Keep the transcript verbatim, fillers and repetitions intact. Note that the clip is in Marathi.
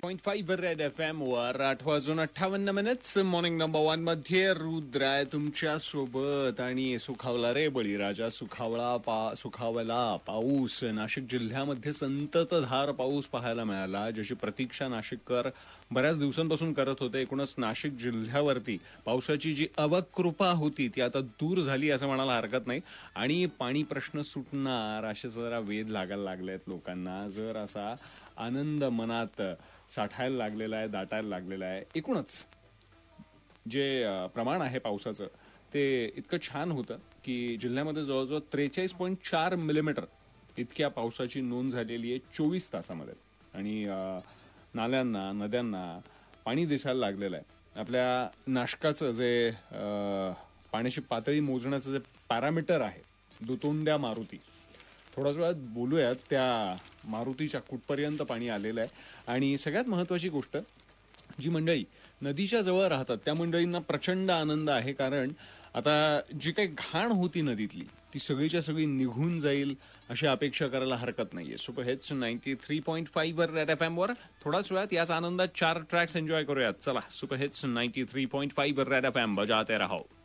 Point five red F M वर आठ वाजून अठ्ठावन्न मिनिट्स मॉर्निंग नंबर वन मध्ये रुद्र आहे तुमच्या सोबत. आणि सुखावला रे बळीराजा, सुखावला पा सुखावला पाऊस. नाशिक जिल्ह्यामध्ये संततधार पाऊस पाहायला मिळाला, ज्याची प्रतीक्षा नाशिककर बऱ्याच दिवसांपासून करत होते. एकूणच नाशिक जिल्ह्यावरती पावसाची जी अवकृपा होती ती आता दूर झाली असं म्हणायला हरकत नाही. आणि पाणी प्रश्न सुटणार असे जरा वेध लागायला लागले आहेत लोकांना. जर असा आनंद मनात साठायला लागलेला आहे, दाटायला लागलेला आहे. एकूणच जे प्रमाण आहे पावसाचं ते इतकं छान होतं की जिल्ह्यामध्ये जवळजवळ त्रेचाळीस पॉईंट चार मिलीमीटर इतक्या पावसाची नोंद झालेली आहे चोवीस तासामध्ये. आणि नाल्यांना नद्यांना पाणी दिसायला लागलेलं आहे. आपल्या नाशकाचं जे पाण्याची पातळी मोजण्याचं जे पॅरामीटर आहे दुतोंड्या मारुती, थोड्याच वेळात बोलूयात त्या मारुतीच्या कुठपर्यंत पाणी आलेलं आहे. आणि सगळ्यात महत्त्वाची गोष्ट, जी मंडळी नदीच्या जवळ राहतात त्या मंडळींना प्रचंड आनंद आहे, कारण आता जी काही घाण होती नदीतली ती सगळीच्या सगळी निघून जाईल अशी अपेक्षा करायला हरकत नाहीये. Super hits ninety three point five red F M वर थोड्याच वेळात याच आनंदात चार ट्रॅक्स एन्जॉय करूयात. चला, super hits ninety three point five red F M बजाते रहो.